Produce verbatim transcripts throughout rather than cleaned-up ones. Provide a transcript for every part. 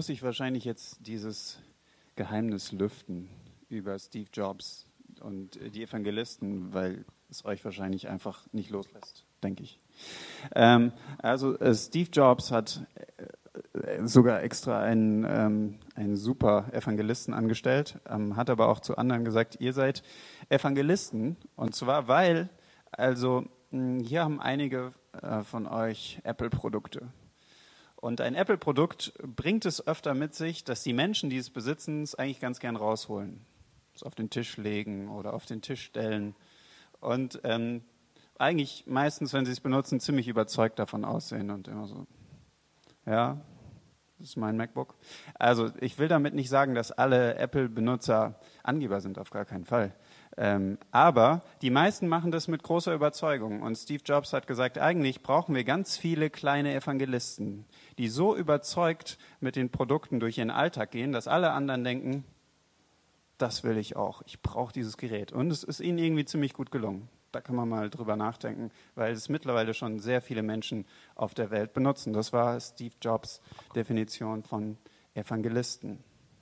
muss ich wahrscheinlich jetzt dieses Geheimnis lüften über Steve Jobs und die Evangelisten, weil es euch wahrscheinlich einfach nicht loslässt, denke ich. Ähm, also äh, Steve Jobs hat äh, sogar extra einen, ähm, einen super Evangelisten angestellt, ähm, hat aber auch zu anderen gesagt, ihr seid Evangelisten. Und zwar, weil, also mh, hier haben einige äh, von euch Apple-Produkte. Und ein Apple-Produkt bringt es öfter mit sich, dass die Menschen, die es besitzen, es eigentlich ganz gern rausholen. Es auf den Tisch legen oder auf den Tisch stellen. Und ähm, eigentlich meistens, wenn sie es benutzen, ziemlich überzeugt davon aussehen und immer so, ja, das ist mein MacBook. Also ich will damit nicht sagen, dass alle Apple-Benutzer Angeber sind, auf gar keinen Fall. Ähm, aber die meisten machen das mit großer Überzeugung. Und Steve Jobs hat gesagt, eigentlich brauchen wir ganz viele kleine Evangelisten, die so überzeugt mit den Produkten durch ihren Alltag gehen, dass alle anderen denken, das will ich auch, ich brauche dieses Gerät. Und es ist ihnen irgendwie ziemlich gut gelungen. Da kann man mal drüber nachdenken, weil es mittlerweile schon sehr viele Menschen auf der Welt benutzen. Das war Steve Jobs Definition von Evangelisten.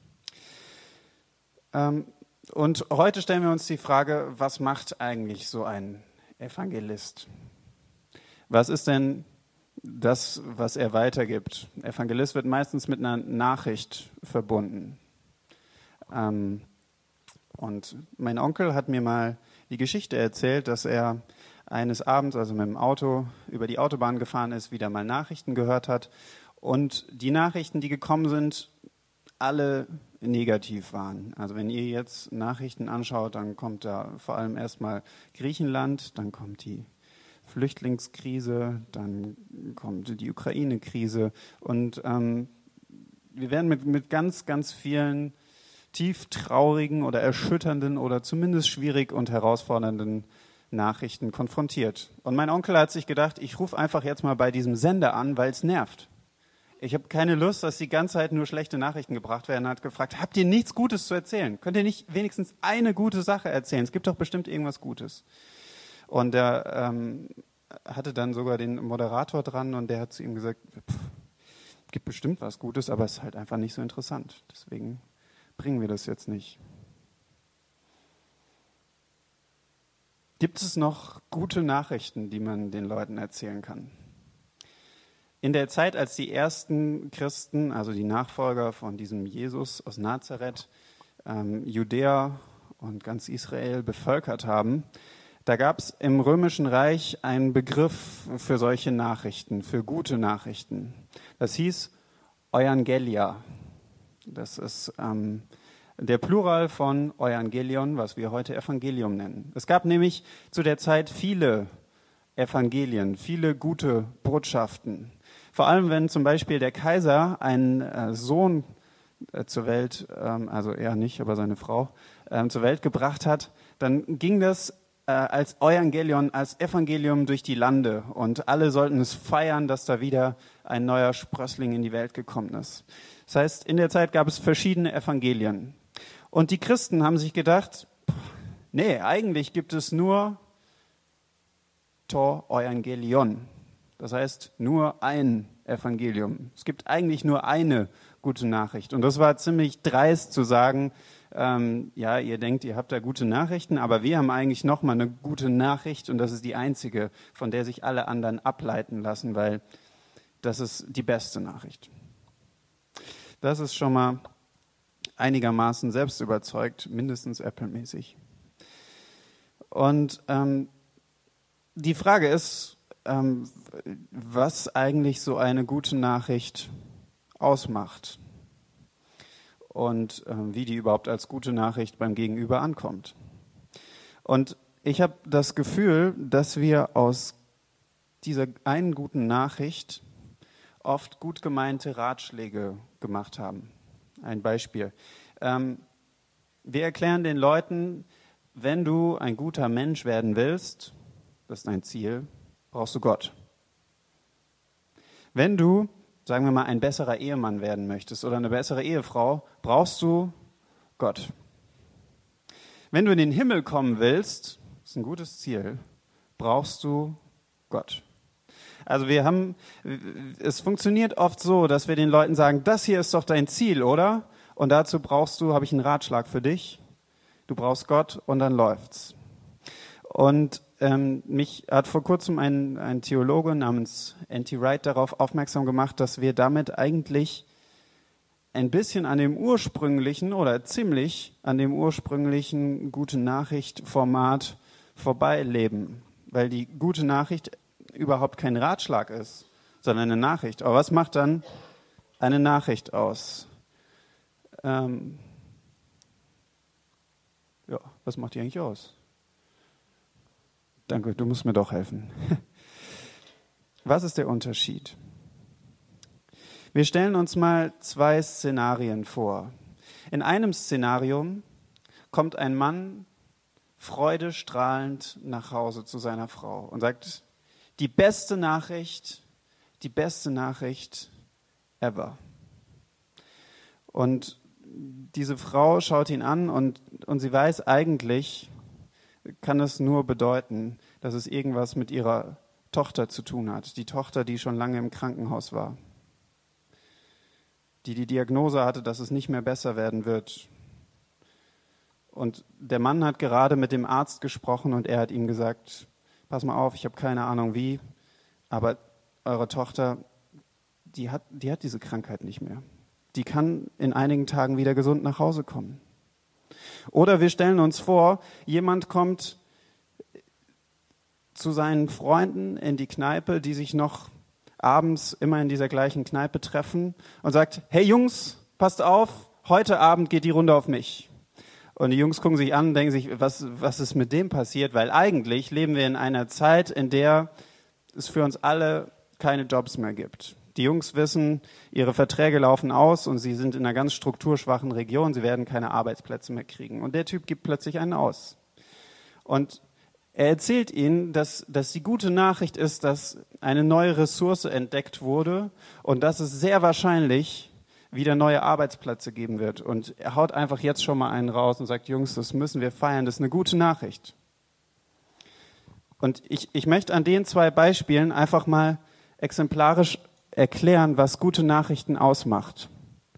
Ähm, und heute stellen wir uns die Frage, was macht eigentlich so ein Evangelist? Was ist denn das, was er weitergibt? Evangelist wird meistens mit einer Nachricht verbunden. Ähm, und mein Onkel hat mir mal die Geschichte erzählt, dass er eines Abends, also mit dem Auto, über die Autobahn gefahren ist, wieder mal Nachrichten gehört hat und die Nachrichten, die gekommen sind, alle negativ waren. Also wenn ihr jetzt Nachrichten anschaut, dann kommt da vor allem erstmal Griechenland, dann kommt die Flüchtlingskrise, dann kommt die Ukraine-Krise und ähm, wir werden mit, mit ganz, ganz vielen tief traurigen oder erschütternden oder zumindest schwierig und herausfordernden Nachrichten konfrontiert. Und mein Onkel hat sich gedacht, ich rufe einfach jetzt mal bei diesem Sender an, weil es nervt. Ich habe keine Lust, dass die ganze Zeit nur schlechte Nachrichten gebracht werden. Er hat gefragt, habt ihr nichts Gutes zu erzählen? Könnt ihr nicht wenigstens eine gute Sache erzählen? Es gibt doch bestimmt irgendwas Gutes. Und er ähm, hatte dann sogar den Moderator dran und der hat zu ihm gesagt, es gibt bestimmt was Gutes, aber es ist halt einfach nicht so interessant. Deswegen bringen wir das jetzt nicht. Gibt es noch gute Nachrichten, die man den Leuten erzählen kann? In der Zeit, als die ersten Christen, also die Nachfolger von diesem Jesus aus Nazareth, ähm, Judäa und ganz Israel bevölkert haben, da gab es im Römischen Reich einen Begriff für solche Nachrichten, für gute Nachrichten. Das hieß Euangelia. Das ist ähm, der Plural von Euangelion, was wir heute Evangelium nennen. Es gab nämlich zu der Zeit viele Evangelien, viele gute Botschaften. Vor allem, wenn zum Beispiel der Kaiser einen äh, Sohn äh, zur Welt, ähm, also er nicht, aber seine Frau, ähm, zur Welt gebracht hat, dann ging das äh, als Euangelion, als Evangelium durch die Lande und alle sollten es feiern, dass da wieder ein neuer Sprössling in die Welt gekommen ist. Das heißt, in der Zeit gab es verschiedene Evangelien. Und die Christen haben sich gedacht, nee, eigentlich gibt es nur to Euangelion. Das heißt, nur ein Evangelium. Es gibt eigentlich nur eine gute Nachricht. Und das war ziemlich dreist zu sagen, ähm, ja, ihr denkt, ihr habt da gute Nachrichten, aber wir haben eigentlich noch mal eine gute Nachricht und das ist die einzige, von der sich alle anderen ableiten lassen, weil das ist die beste Nachricht. Das ist schon mal einigermaßen selbstüberzeugt, mindestens Apple-mäßig. Und ähm, die Frage ist, ähm, was eigentlich so eine gute Nachricht ausmacht und ähm, wie die überhaupt als gute Nachricht beim Gegenüber ankommt. Und ich habe das Gefühl, dass wir aus dieser einen guten Nachricht oft gut gemeinte Ratschläge gemacht haben. Ein Beispiel. Ähm, wir erklären den Leuten, wenn du ein guter Mensch werden willst, das ist dein Ziel, brauchst du Gott. Wenn du, sagen wir mal, ein besserer Ehemann werden möchtest oder eine bessere Ehefrau, brauchst du Gott. Wenn du in den Himmel kommen willst, das ist ein gutes Ziel, brauchst du Gott. Also wir haben, es funktioniert oft so, dass wir den Leuten sagen, das hier ist doch dein Ziel, oder? Und dazu brauchst du, habe ich einen Ratschlag für dich. Du brauchst Gott und dann läuft's. Und ähm, mich hat vor kurzem ein, ein Theologe namens N T Wright darauf aufmerksam gemacht, dass wir damit eigentlich ein bisschen an dem ursprünglichen oder ziemlich an dem ursprünglichen Gute-Nachricht-Format vorbeileben. Weil die gute Nachricht überhaupt kein Ratschlag ist, sondern eine Nachricht. Aber was macht dann eine Nachricht aus? Ähm, ja, was macht die eigentlich aus? Danke, du musst mir doch helfen. Was ist der Unterschied? Wir stellen uns mal zwei Szenarien vor. In einem Szenario kommt ein Mann freudestrahlend nach Hause zu seiner Frau und sagt, die beste Nachricht, die beste Nachricht ever. Und diese Frau schaut ihn an und, und sie weiß eigentlich, kann es nur bedeuten, dass es irgendwas mit ihrer Tochter zu tun hat. Die Tochter, die schon lange im Krankenhaus war. Die die Diagnose hatte, dass es nicht mehr besser werden wird. Und der Mann hat gerade mit dem Arzt gesprochen und er hat ihm gesagt, pass mal auf, ich habe keine Ahnung wie, aber eure Tochter, die hat, die hat diese Krankheit nicht mehr. Die kann in einigen Tagen wieder gesund nach Hause kommen. Oder wir stellen uns vor, jemand kommt zu seinen Freunden in die Kneipe, die sich noch abends immer in dieser gleichen Kneipe treffen und sagt, hey Jungs, passt auf, heute Abend geht die Runde auf mich. Und die Jungs gucken sich an und denken sich, was, was ist mit dem passiert? Weil eigentlich leben wir in einer Zeit, in der es für uns alle keine Jobs mehr gibt. Die Jungs wissen, ihre Verträge laufen aus und sie sind in einer ganz strukturschwachen Region, sie werden keine Arbeitsplätze mehr kriegen. Und der Typ gibt plötzlich einen aus. Und er erzählt ihnen, dass, dass die gute Nachricht ist, dass eine neue Ressource entdeckt wurde und dass es sehr wahrscheinlich wieder neue Arbeitsplätze geben wird. Und er haut einfach jetzt schon mal einen raus und sagt, Jungs, das müssen wir feiern, das ist eine gute Nachricht. Und ich, ich möchte an den zwei Beispielen einfach mal exemplarisch erklären, was gute Nachrichten ausmacht.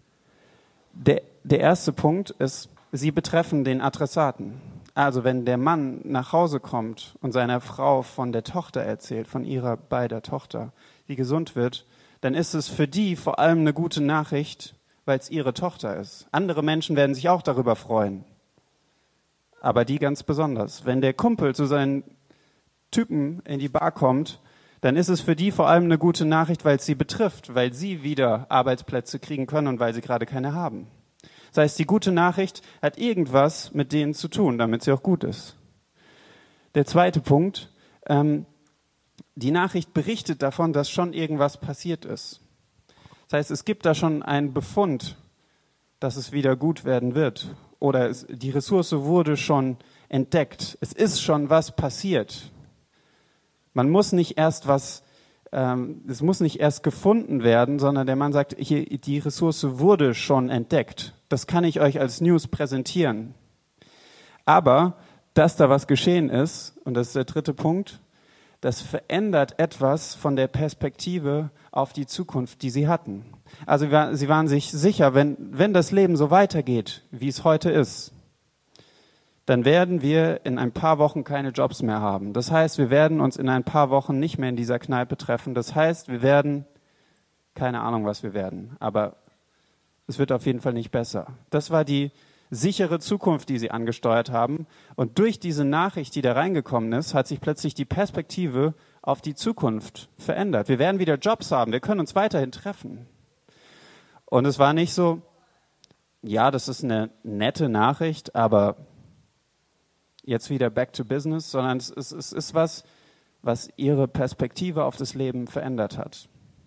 Der, der erste Punkt ist, sie betreffen den Adressaten. Also wenn der Mann nach Hause kommt und seiner Frau von der Tochter erzählt, von ihrer beider Tochter, die gesund wird, dann ist es für die vor allem eine gute Nachricht, weil es ihre Tochter ist. Andere Menschen werden sich auch darüber freuen, aber die ganz besonders. Wenn der Kumpel zu seinen Typen in die Bar kommt, dann ist es für die vor allem eine gute Nachricht, weil es sie betrifft, weil sie wieder Arbeitsplätze kriegen können und weil sie gerade keine haben. Das heißt, die gute Nachricht hat irgendwas mit denen zu tun, damit sie auch gut ist. Der zweite Punkt, ähm, die Nachricht berichtet davon, dass schon irgendwas passiert ist. Das heißt, es gibt da schon einen Befund, dass es wieder gut werden wird. Oder es, die Ressource wurde schon entdeckt. Es ist schon was passiert. Man muss nicht erst was, ähm, es muss nicht erst gefunden werden, sondern der Mann sagt, hier, die Ressource wurde schon entdeckt. Das kann ich euch als News präsentieren. Aber, dass da was geschehen ist, und das ist der dritte Punkt, das verändert etwas von der Perspektive auf die Zukunft, die sie hatten. Also sie waren sich sicher, wenn, wenn das Leben so weitergeht, wie es heute ist, dann werden wir in ein paar Wochen keine Jobs mehr haben. Das heißt, wir werden uns in ein paar Wochen nicht mehr in dieser Kneipe treffen. Das heißt, wir werden, keine Ahnung, was wir werden, aber es wird auf jeden Fall nicht besser. Das war die sichere Zukunft, die sie angesteuert haben. Und durch diese Nachricht, die da reingekommen ist, hat sich plötzlich die Perspektive auf die Zukunft verändert. Wir werden wieder Jobs haben, wir können uns weiterhin treffen. Und es war nicht so, ja, das ist eine nette Nachricht, aber jetzt wieder back to business, sondern es ist, es ist was, was ihre Perspektive auf das Leben verändert hat.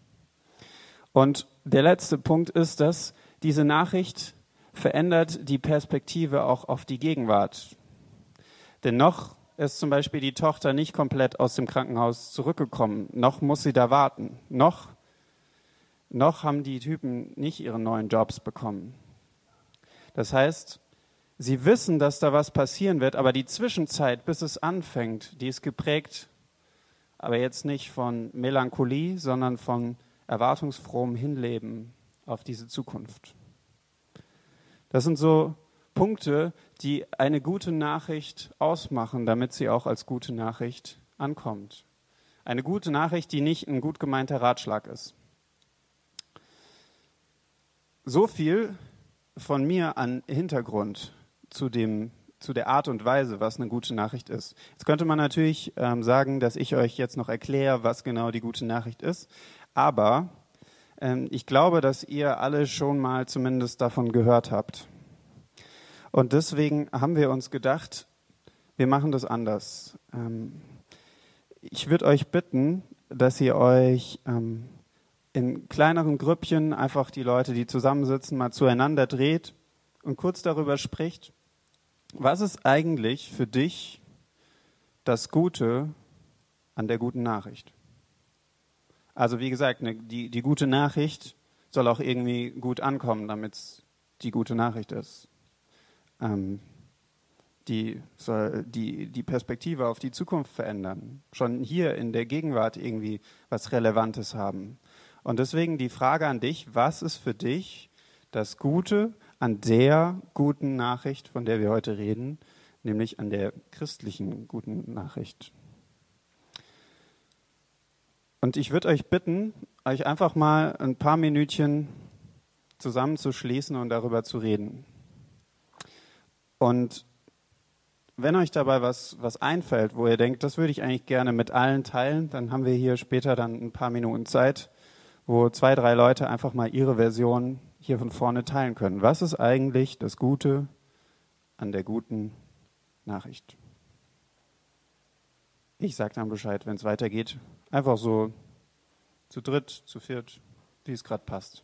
Und der letzte Punkt ist, dass diese Nachricht verändert die Perspektive auch auf die Gegenwart. Denn noch ist zum Beispiel die Tochter nicht komplett aus dem Krankenhaus zurückgekommen. Noch muss sie da warten. Noch, noch haben die Typen nicht ihre neuen Jobs bekommen. Das heißt, sie wissen, dass da was passieren wird, aber die Zwischenzeit, bis es anfängt, die ist geprägt Aber jetzt nicht von Melancholie, sondern von erwartungsfrohem Hinleben auf diese Zukunft. Das sind so Punkte, die eine gute Nachricht ausmachen, damit sie auch als gute Nachricht ankommt. Eine gute Nachricht, die nicht ein gut gemeinter Ratschlag ist. So viel von mir an Hintergrund zu dem, zu der Art und Weise, was eine gute Nachricht ist. Jetzt könnte man natürlich ähm, sagen, dass ich euch jetzt noch erkläre, was genau die gute Nachricht ist. Aber ähm, ich glaube, dass ihr alle schon mal zumindest davon gehört habt. Und deswegen haben wir uns gedacht, wir machen das anders. Ähm, ich würde euch bitten, dass ihr euch ähm, in kleineren Grüppchen einfach die Leute, die zusammensitzen, mal zueinander dreht und kurz darüber spricht, was ist eigentlich für dich das Gute an der guten Nachricht? Also wie gesagt, ne, die, die gute Nachricht soll auch irgendwie gut ankommen, damit es die gute Nachricht ist. Ähm, die soll die, die Perspektive auf die Zukunft verändern, schon hier in der Gegenwart irgendwie was Relevantes haben. Und deswegen die Frage an dich, was ist für dich das Gute an der guten Nachricht, von der wir heute reden, nämlich an der christlichen guten Nachricht? Und ich würde euch bitten, euch einfach mal ein paar Minütchen zusammenzuschließen und darüber zu reden. Und wenn euch dabei was, was einfällt, wo ihr denkt, das würde ich eigentlich gerne mit allen teilen, dann haben wir hier später dann ein paar Minuten Zeit, wo zwei, drei Leute einfach mal ihre Version hier von vorne teilen können. Was ist eigentlich das Gute an der guten Nachricht? Ich sage dann Bescheid, wenn es weitergeht. Einfach so zu dritt, zu viert, wie es gerade passt.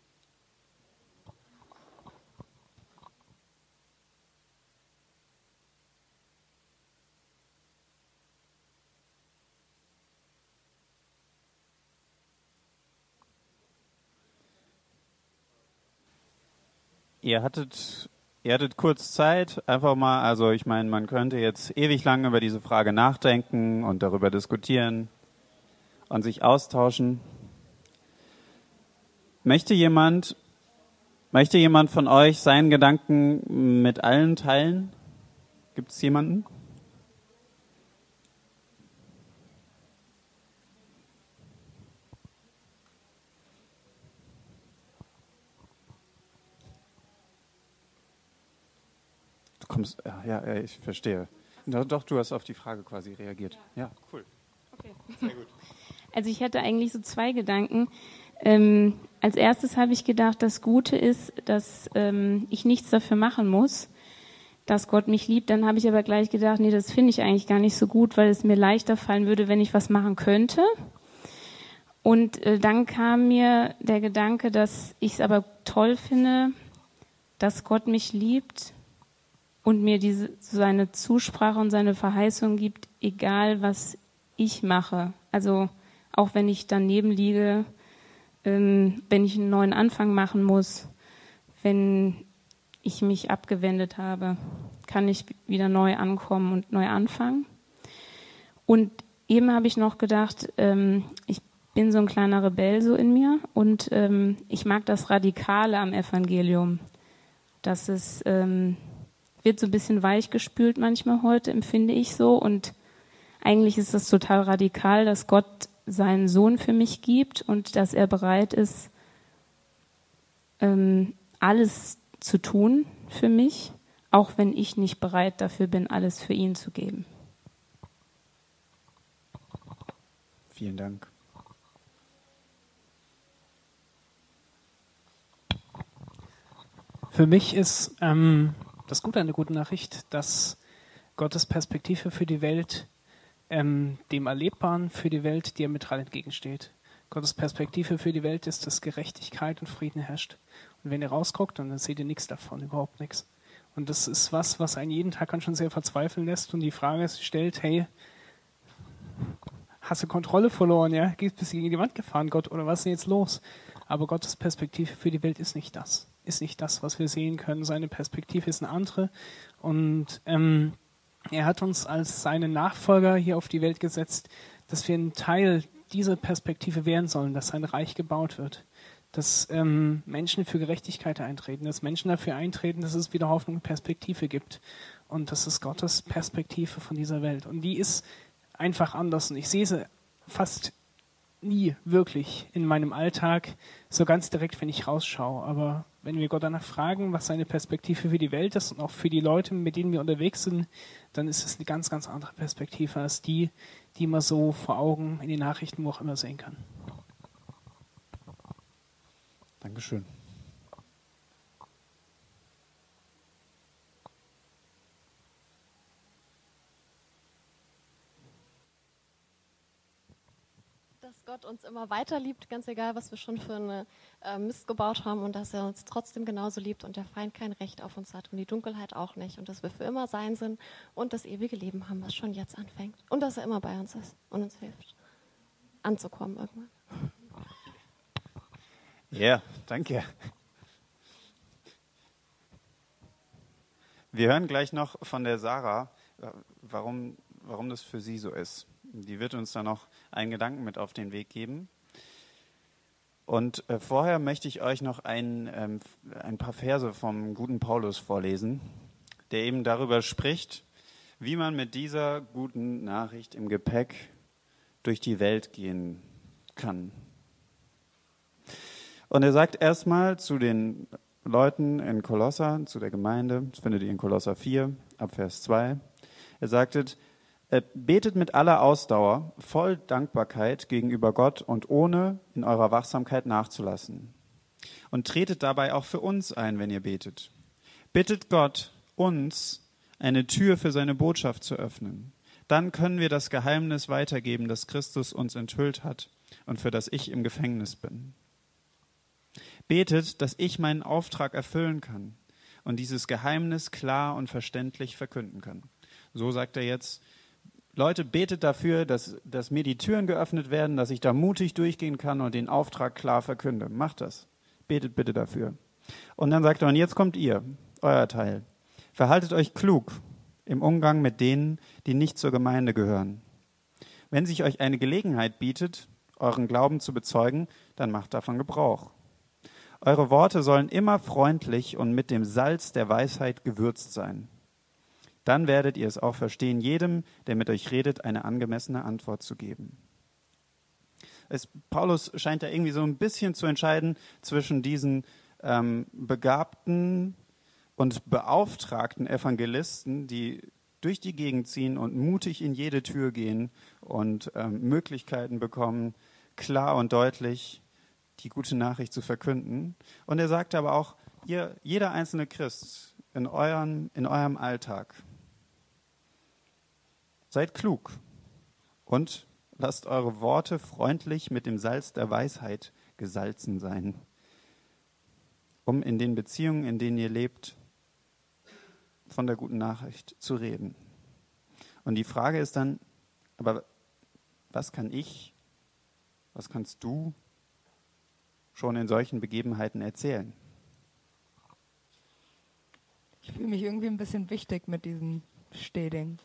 Ihr hattet, ihr hattet kurz Zeit, einfach mal, also ich meine, man könnte jetzt ewig lang über diese Frage nachdenken und darüber diskutieren und sich austauschen. Möchte jemand, möchte jemand von euch seinen Gedanken mit allen teilen? Gibt es jemanden? Du kommst, ja, ja, ich verstehe. Doch, doch, du hast auf die Frage quasi reagiert. Ja, cool. Okay. Sehr gut. Also ich hatte eigentlich so zwei Gedanken. Ähm, als erstes habe ich gedacht, das Gute ist, dass ähm, ich nichts dafür machen muss, dass Gott mich liebt. Dann habe ich aber gleich gedacht, nee, das finde ich eigentlich gar nicht so gut, weil es mir leichter fallen würde, wenn ich was machen könnte. Und äh, dann kam mir der Gedanke, dass ich es aber toll finde, dass Gott mich liebt und mir diese seine Zusprache und seine Verheißung gibt, egal was ich mache. Also auch wenn ich daneben liege, ähm, wenn ich einen neuen Anfang machen muss, wenn ich mich abgewendet habe, kann ich wieder neu ankommen und neu anfangen. Und eben habe ich noch gedacht, ähm, ich bin so ein kleiner Rebell so in mir und ähm, ich mag das Radikale am Evangelium. Das ist ähm, wird so ein bisschen weichgespült manchmal heute, empfinde ich so. Und eigentlich ist das total radikal, dass Gott seinen Sohn für mich gibt und dass er bereit ist, ähm, alles zu tun für mich, auch wenn ich nicht bereit dafür bin, alles für ihn zu geben. Vielen Dank. Für mich ist ähm, das Gute an der guten Nachricht, dass Gottes Perspektive für die Welt ähm, dem Erlebbaren für die Welt diametral entgegensteht. Gottes Perspektive für die Welt ist, dass Gerechtigkeit und Frieden herrscht. Und wenn ihr rausguckt, dann seht ihr nichts davon, überhaupt nichts. Und das ist was, was einen jeden Tag schon sehr verzweifeln lässt und die Frage stellt, hey, hast du Kontrolle verloren, ja? Bist du gegen die Wand gefahren, Gott, oder was ist denn jetzt los? Aber Gottes Perspektive für die Welt ist nicht das. Ist nicht das, was wir sehen können. Seine Perspektive ist eine andere. Und ähm, er hat uns als seine Nachfolger hier auf die Welt gesetzt, dass wir ein Teil dieser Perspektive werden sollen, dass sein Reich gebaut wird, dass ähm, Menschen für Gerechtigkeit eintreten, dass Menschen dafür eintreten, dass es wieder Hoffnung und Perspektive gibt. Und das ist Gottes Perspektive von dieser Welt. Und die ist einfach anders. Und ich sehe sie fast nie wirklich in meinem Alltag so ganz direkt, wenn ich rausschaue. Aber wenn wir Gott danach fragen, was seine Perspektive für die Welt ist und auch für die Leute, mit denen wir unterwegs sind, dann ist es eine ganz, ganz andere Perspektive als die, die man so vor Augen in den Nachrichten, wo auch immer, sehen kann. Dankeschön. Dass Gott uns immer weiter liebt, ganz egal, was wir schon für eine äh, Mist gebaut haben, und dass er uns trotzdem genauso liebt und der Feind kein Recht auf uns hat und die Dunkelheit auch nicht, und dass wir für immer sein sind und das ewige Leben haben, was schon jetzt anfängt, und dass er immer bei uns ist und uns hilft, anzukommen irgendwann. Ja, yeah, danke. Wir hören gleich noch von der Sarah, warum, warum das für sie so ist. Die wird uns da noch einen Gedanken mit auf den Weg geben. Und äh, vorher möchte ich euch noch ein, ähm, ein paar Verse vom guten Paulus vorlesen, der eben darüber spricht, wie man mit dieser guten Nachricht im Gepäck durch die Welt gehen kann. Und er sagt erstmal zu den Leuten in Kolosser, zu der Gemeinde, das findet ihr in Kolosser vier, ab Vers zwei, er sagte, betet mit aller Ausdauer, voll Dankbarkeit gegenüber Gott und ohne in eurer Wachsamkeit nachzulassen. Und tretet dabei auch für uns ein, wenn ihr betet. Bittet Gott, uns eine Tür für seine Botschaft zu öffnen. Dann können wir das Geheimnis weitergeben, das Christus uns enthüllt hat und für das ich im Gefängnis bin. Betet, dass ich meinen Auftrag erfüllen kann und dieses Geheimnis klar und verständlich verkünden kann. So sagt er jetzt, Leute, betet dafür, dass, dass mir die Türen geöffnet werden, dass ich da mutig durchgehen kann und den Auftrag klar verkünde. Macht das. Betet bitte dafür. Und dann sagt er, und jetzt kommt ihr, euer Teil. Verhaltet euch klug im Umgang mit denen, die nicht zur Gemeinde gehören. Wenn sich euch eine Gelegenheit bietet, euren Glauben zu bezeugen, dann macht davon Gebrauch. Eure Worte sollen immer freundlich und mit dem Salz der Weisheit gewürzt sein. Dann werdet ihr es auch verstehen, jedem, der mit euch redet, eine angemessene Antwort zu geben. Es, Paulus scheint da irgendwie so ein bisschen zu entscheiden zwischen diesen ähm, begabten und beauftragten Evangelisten, die durch die Gegend ziehen und mutig in jede Tür gehen und ähm, Möglichkeiten bekommen, klar und deutlich die gute Nachricht zu verkünden. Und er sagt aber auch, ihr, jeder einzelne Christ in, euren, in eurem Alltag, seid klug und lasst eure Worte freundlich mit dem Salz der Weisheit gesalzen sein, um in den Beziehungen, in denen ihr lebt, von der guten Nachricht zu reden. Und die Frage ist dann, aber was kann ich, was kannst du schon in solchen Begebenheiten erzählen? Ich fühle mich irgendwie ein bisschen wichtig mit diesem Steding.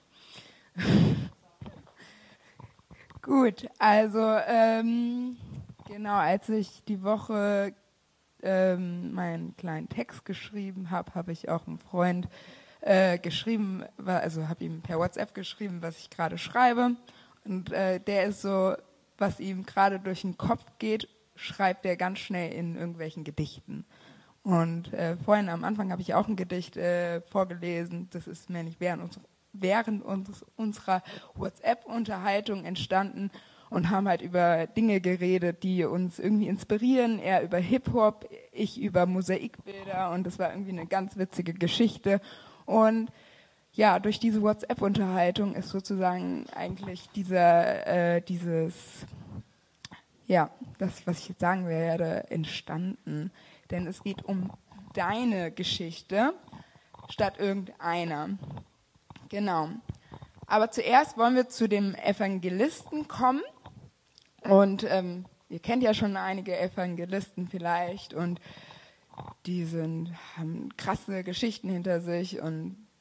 Gut, also ähm, genau, als ich die Woche ähm, meinen kleinen Text geschrieben habe, habe ich auch einem Freund äh, geschrieben, war, also habe ihm per WhatsApp geschrieben, was ich gerade schreibe. Und äh, der ist so, was ihm gerade durch den Kopf geht, schreibt er ganz schnell in irgendwelchen Gedichten. Und äh, vorhin am Anfang habe ich auch ein Gedicht äh, vorgelesen, das ist mir nicht während, uns, während uns, unserer WhatsApp-Unterhaltung entstanden und haben halt über Dinge geredet, die uns irgendwie inspirieren. Er über Hip-Hop, ich über Mosaikbilder, und das war irgendwie eine ganz witzige Geschichte. Und ja, durch diese WhatsApp-Unterhaltung ist sozusagen eigentlich dieser, äh, dieses, ja, das, was ich jetzt sagen werde, entstanden. Denn es geht um deine Geschichte statt irgendeiner. Genau. Aber zuerst wollen wir zu dem Evangelisten kommen. Und ähm, ihr kennt ja schon einige Evangelisten vielleicht. Und die sind, haben krasse Geschichten hinter sich und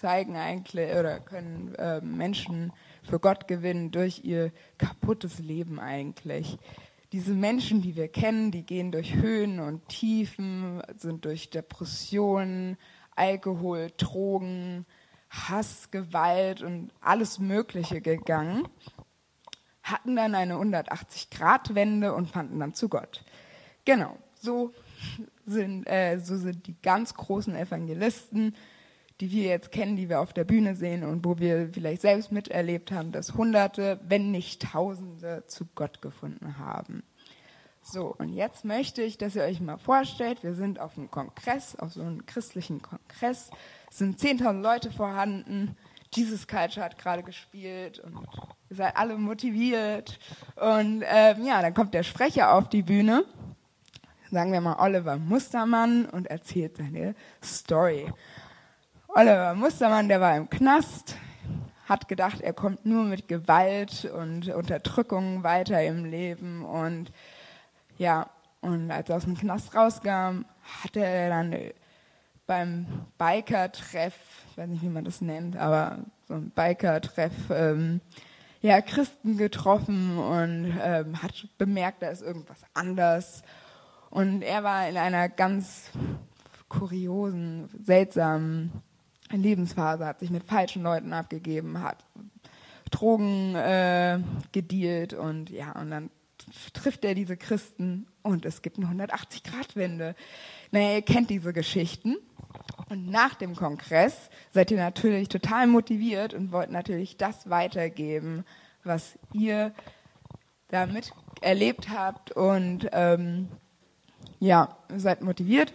zeigen eigentlich oder können äh, Menschen für Gott gewinnen durch ihr kaputtes Leben eigentlich. Diese Menschen, die wir kennen, die gehen durch Höhen und Tiefen, sind durch Depressionen, Alkohol, Drogen, Hass, Gewalt und alles Mögliche gegangen, hatten dann eine hundertachtzig-Grad-Wende und fanden dann zu Gott. Genau, so sind, äh, so sind die ganz großen Evangelisten, die wir jetzt kennen, die wir auf der Bühne sehen und wo wir vielleicht selbst miterlebt haben, dass Hunderte, wenn nicht Tausende zu Gott gefunden haben. So, und jetzt möchte ich, dass ihr euch mal vorstellt, wir sind auf einem Kongress, auf so einem christlichen Kongress, es sind zehntausend Leute vorhanden, Jesus Culture hat gerade gespielt und ihr seid alle motiviert und ähm, ja, dann kommt der Sprecher auf die Bühne, sagen wir mal Oliver Mustermann, und erzählt seine Story. Oliver Mustermann, der war im Knast, hat gedacht, er kommt nur mit Gewalt und Unterdrückung weiter im Leben. Und ja, und als er aus dem Knast rauskam, hatte er dann beim Biker-Treff, ich weiß nicht, wie man das nennt, aber so ein Biker-Treff, ähm, ja, Christen getroffen und ähm, hat bemerkt, da ist irgendwas anders. Und er war in einer ganz kuriosen, seltsamen Lebensphase, hat sich mit falschen Leuten abgegeben, hat Drogen äh, gedealt und ja, und dann trifft er diese Christen und es gibt eine hundertachtzig-Grad-Wende. Naja, ihr kennt diese Geschichten. Und nach dem Kongress seid ihr natürlich total motiviert und wollt natürlich das weitergeben, was ihr da miterlebt habt und ähm, ja, ihr seid motiviert.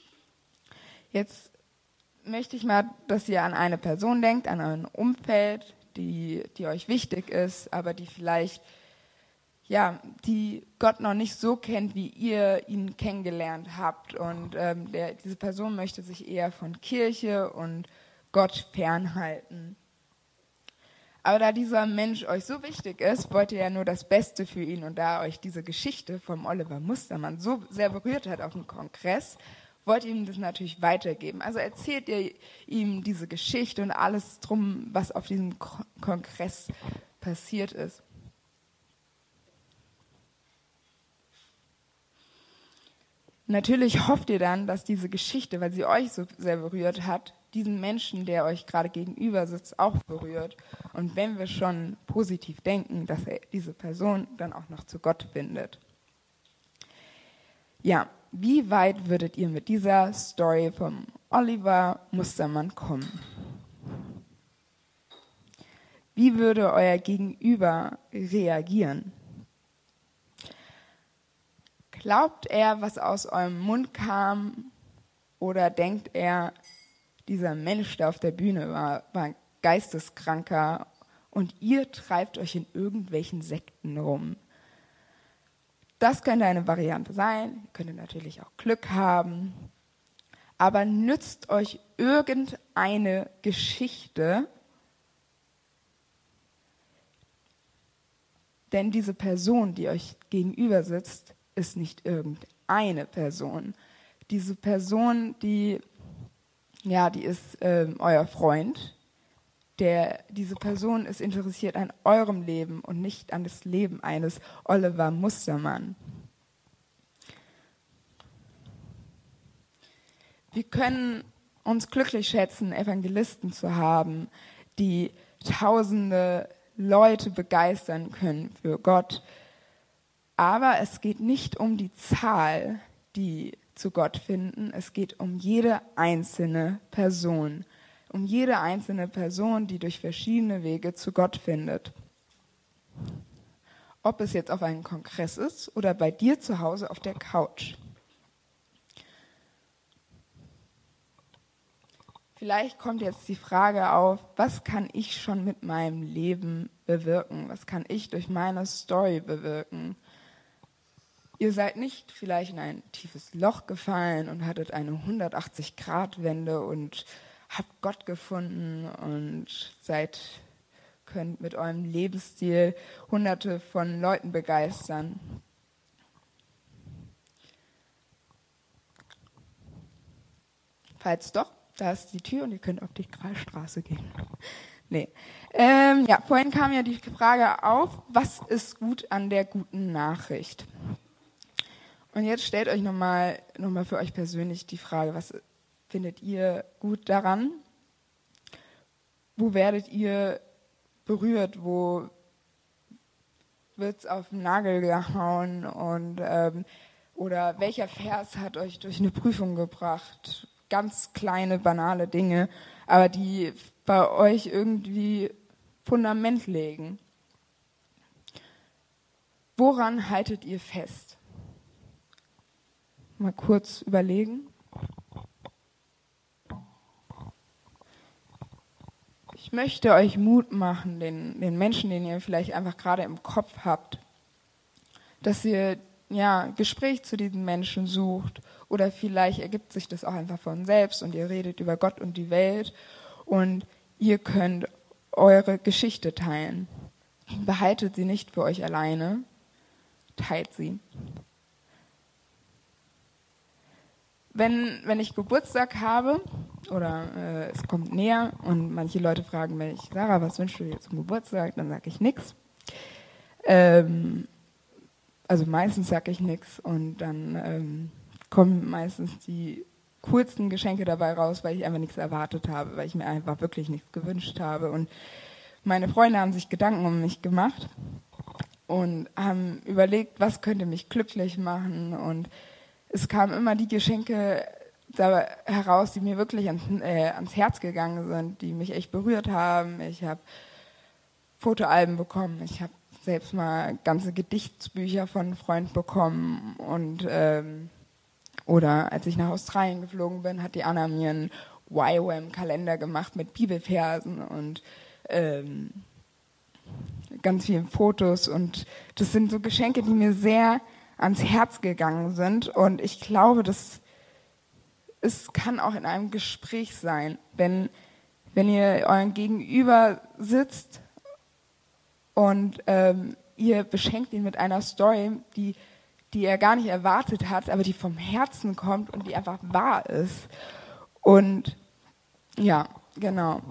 Jetzt möchte ich mal, dass ihr an eine Person denkt, an ein Umfeld, die, die euch wichtig ist, aber die vielleicht, ja, die Gott noch nicht so kennt, wie ihr ihn kennengelernt habt. Und ähm, der, diese Person möchte sich eher von Kirche und Gott fernhalten. Aber da dieser Mensch euch so wichtig ist, wollt ihr ja nur das Beste für ihn. Und da euch diese Geschichte vom Oliver Mustermann so sehr berührt hat auf dem Kongress, wollt ihr ihm das natürlich weitergeben. Also erzählt ihr ihm diese Geschichte und alles drum, was auf diesem Kongress passiert ist. Natürlich hofft ihr dann, dass diese Geschichte, weil sie euch so sehr berührt hat, diesen Menschen, der euch gerade gegenüber sitzt, auch berührt. Und wenn wir schon positiv denken, dass er diese Person dann auch noch zu Gott findet. Ja, wie weit würdet ihr mit dieser Story vom Oliver Mustermann kommen? Wie würde euer Gegenüber reagieren? Glaubt er, was aus eurem Mund kam, oder denkt er, dieser Mensch, der auf der Bühne war, war ein Geisteskranker und ihr treibt euch in irgendwelchen Sekten rum? Das könnte eine Variante sein, ihr könntet natürlich auch Glück haben, aber nützt euch irgendeine Geschichte, denn diese Person, die euch gegenüber sitzt, ist nicht irgendeine Person. Diese Person, die, ja, die ist ähm, euer Freund. Der, diese Person ist interessiert an eurem Leben und nicht an das Leben eines Oliver Mustermann. Wir können uns glücklich schätzen, Evangelisten zu haben, die tausende Leute begeistern können für Gott. Aber es geht nicht um die Zahl, die zu Gott finden. Es geht um jede einzelne Person. Um jede einzelne Person, die durch verschiedene Wege zu Gott findet. Ob es jetzt auf einem Kongress ist oder bei dir zu Hause auf der Couch. Vielleicht kommt jetzt die Frage auf, was kann ich schon mit meinem Leben bewirken? Was kann ich durch meine Story bewirken? Ihr seid nicht vielleicht in ein tiefes Loch gefallen und hattet eine hundertachtzig-Grad-Wende und habt Gott gefunden und seid, könnt mit eurem Lebensstil hunderte von Leuten begeistern. Falls doch, Da ist die Tür und ihr könnt auf die Kreisstraße gehen. Nee. Ähm, ja, vorhin kam ja die Frage auf, was ist gut an der guten Nachricht? Und jetzt stellt euch nochmal noch mal für euch persönlich die Frage, was findet ihr gut daran? Wo werdet ihr berührt? Wo wird's auf den Nagel gehauen? Und, ähm, oder welcher Vers hat euch durch eine Prüfung gebracht? Ganz kleine, banale Dinge, aber die bei euch irgendwie Fundament legen. Woran haltet ihr fest? Mal kurz überlegen. Ich möchte euch Mut machen, den, den Menschen, den ihr vielleicht einfach gerade im Kopf habt, dass ihr ja, Gespräch zu diesen Menschen sucht oder vielleicht ergibt sich das auch einfach von selbst und ihr redet über Gott und die Welt und ihr könnt eure Geschichte teilen. Behaltet sie nicht für euch alleine, teilt sie. Wenn, wenn ich Geburtstag habe oder äh, es kommt näher und manche Leute fragen mich, Sarah, was wünschst du dir zum Geburtstag? Dann sage ich nichts. Ähm, Also meistens sage ich nichts und dann ähm, kommen meistens die coolsten Geschenke dabei raus, weil ich einfach nichts erwartet habe, weil ich mir einfach wirklich nichts gewünscht habe. Und meine Freunde haben sich Gedanken um mich gemacht und haben überlegt, was könnte mich glücklich machen. Und es kamen immer die Geschenke da heraus, die mir wirklich ans, äh, ans Herz gegangen sind, die mich echt berührt haben. Ich habe Fotoalben bekommen, ich habe selbst mal ganze Gedichtsbücher von einem Freund bekommen und ähm, oder als ich nach Australien geflogen bin, hat die Anna mir einen Y WAM-Kalender gemacht mit Bibelversen und ähm, ganz vielen Fotos und das sind so Geschenke, die mir sehr ans Herz gegangen sind und ich glaube, das es kann auch in einem Gespräch sein, wenn wenn ihr euren Gegenüber sitzt und ähm, ihr beschenkt ihn mit einer Story, die, die er gar nicht erwartet hat, aber die vom Herzen kommt und die einfach wahr ist. Und ja, genau.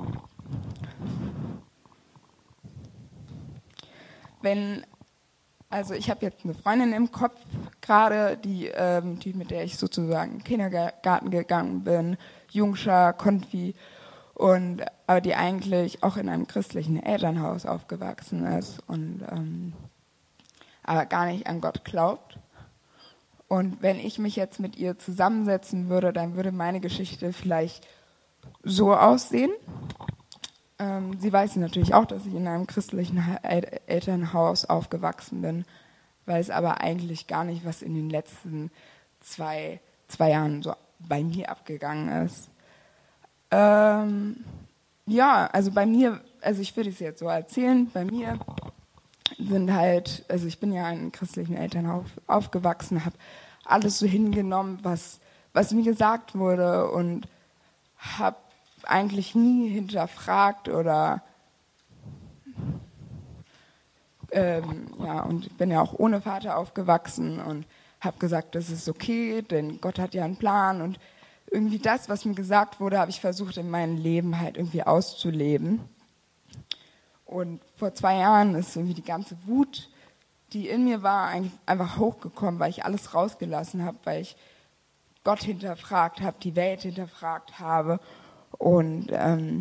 Wenn, also ich habe jetzt eine Freundin im Kopf gerade, die, ähm, die mit der ich sozusagen in den Kindergarten gegangen bin, Jungschar, Konfi, und aber die eigentlich auch in einem christlichen Elternhaus aufgewachsen ist und ähm, aber gar nicht an Gott glaubt. Und wenn ich mich jetzt mit ihr zusammensetzen würde, dann würde meine Geschichte vielleicht so aussehen. Ähm, sie weiß natürlich auch, dass ich in einem christlichen El- Elternhaus aufgewachsen bin, weiß aber eigentlich gar nicht, was in den letzten zwei, zwei Jahren so bei mir abgegangen ist. Ähm, ja, also bei mir, also ich würde es jetzt so erzählen, bei mir sind halt, also ich bin ja in einem christlichen Elternhaus aufgewachsen, habe alles so hingenommen, was, was mir gesagt wurde und habe eigentlich nie hinterfragt oder ähm, ja, und ich bin ja auch ohne Vater aufgewachsen und habe gesagt, das ist okay, denn Gott hat ja einen Plan und irgendwie das, was mir gesagt wurde, habe ich versucht, in meinem Leben halt irgendwie auszuleben. Und vor zwei Jahren ist irgendwie die ganze Wut, die in mir war, eigentlich einfach hochgekommen, weil ich alles rausgelassen habe, weil ich Gott hinterfragt habe, die Welt hinterfragt habe. Und ähm,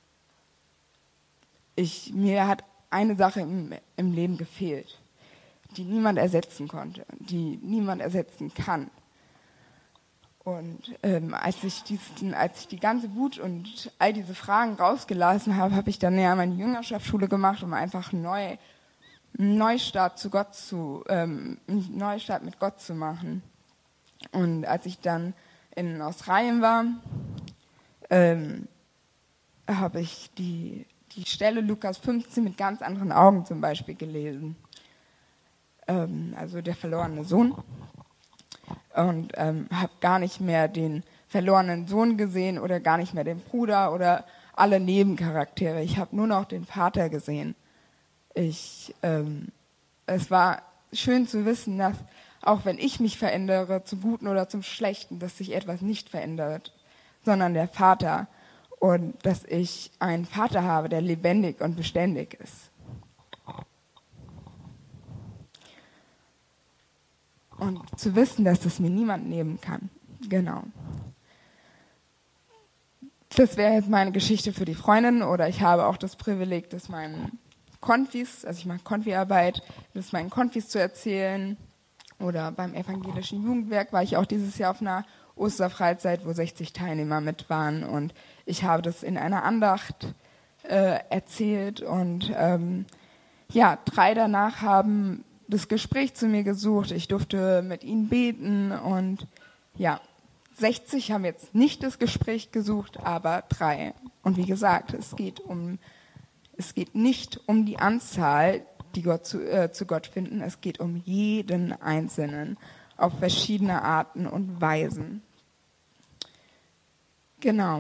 ich, mir hat eine Sache im, im Leben gefehlt, die niemand ersetzen konnte, die niemand ersetzen kann. Und ähm, als ich diesen, als ich die ganze Wut und all diese Fragen rausgelassen habe, habe ich dann ja meine Jüngerschaftsschule gemacht, um einfach neu, einen Neustart zu Gott zu, ähm, einen Neustart mit Gott zu machen. Und als ich dann in Australien war, ähm, habe ich die, die Stelle Lukas fünfzehn mit ganz anderen Augen zum Beispiel gelesen. Ähm, also der verlorene Sohn. Und ähm, habe gar nicht mehr den verlorenen Sohn gesehen oder gar nicht mehr den Bruder oder alle Nebencharaktere. Ich habe nur noch den Vater gesehen. Ich, ähm, es war schön zu wissen, dass auch wenn ich mich verändere, zum Guten oder zum Schlechten, dass sich etwas nicht verändert, sondern der Vater. Und dass ich einen Vater habe, der lebendig und beständig ist. Und zu wissen, dass das mir niemand nehmen kann. Genau. Das wäre jetzt meine Geschichte für die Freundin. Oder ich habe auch das Privileg, das meinen Konfis, also ich mache Konfi-Arbeit, das meinen Konfis zu erzählen. Oder beim evangelischen Jugendwerk war ich auch dieses Jahr auf einer Osterfreizeit, wo sechzig Teilnehmer mit waren. Und ich habe das in einer Andacht äh, erzählt. Und ähm, ja, drei danach haben das Gespräch zu mir gesucht. Ich durfte mit ihnen beten. Und ja, sechzig haben jetzt nicht das Gespräch gesucht, aber drei. Und wie gesagt, es geht um, es geht nicht um die Anzahl, die Gott zu, äh, zu Gott finden. Es geht um jeden Einzelnen auf verschiedene Arten und Weisen. Genau.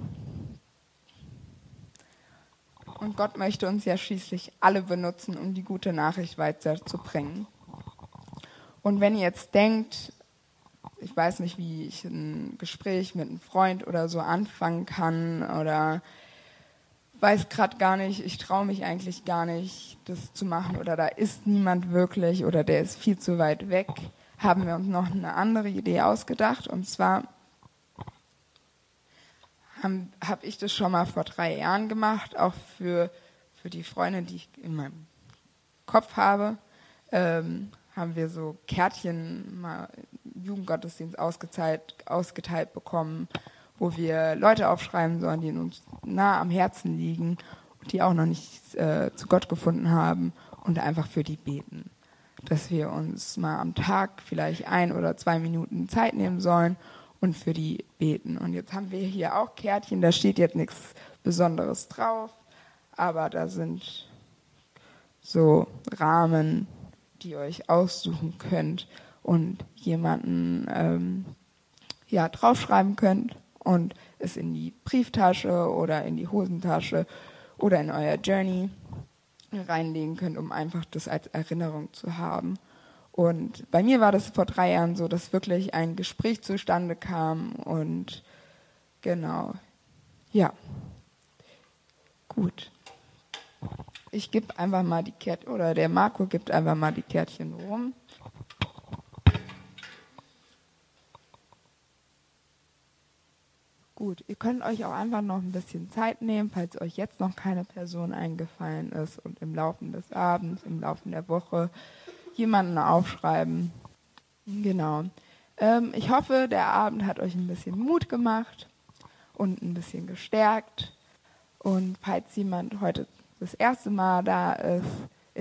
Und Gott möchte uns ja schließlich alle benutzen, um die gute Nachricht weiterzubringen. Und wenn ihr jetzt denkt, ich weiß nicht, wie ich ein Gespräch mit einem Freund oder so anfangen kann oder weiß gerade gar nicht, ich traue mich eigentlich gar nicht, das zu machen oder da ist niemand wirklich oder der ist viel zu weit weg, haben wir uns noch eine andere Idee ausgedacht. Und zwar habe hab ich das schon mal vor drei Jahren gemacht, auch für, für die Freunde, die ich in meinem Kopf habe, ähm, haben wir so Kärtchen mal im Jugendgottesdienst ausgeteilt, ausgeteilt bekommen, wo wir Leute aufschreiben sollen, die uns nah am Herzen liegen und die auch noch nicht äh, zu Gott gefunden haben und einfach für die beten. Dass wir uns mal am Tag vielleicht ein oder zwei Minuten Zeit nehmen sollen und für die beten. Und jetzt haben wir hier auch Kärtchen, da steht jetzt nichts Besonderes drauf, aber da sind so Rahmen, die ihr euch aussuchen könnt und jemanden ähm, ja, draufschreiben könnt und es in die Brieftasche oder in die Hosentasche oder in euer Journey reinlegen könnt, um einfach das als Erinnerung zu haben. Und bei mir war das vor drei Jahren so, dass wirklich ein Gespräch zustande kam und genau, ja, gut. Ich gebe einfach mal die Kärtchen, oder der Marco gibt einfach mal die Kärtchen rum. Gut, ihr könnt euch auch einfach noch ein bisschen Zeit nehmen, falls euch jetzt noch keine Person eingefallen ist und im Laufe des Abends, im Laufe der Woche jemanden aufschreiben. Genau. Ähm, ich hoffe, der Abend hat euch ein bisschen Mut gemacht und ein bisschen gestärkt. Und falls jemand heute das erste Mal da ist,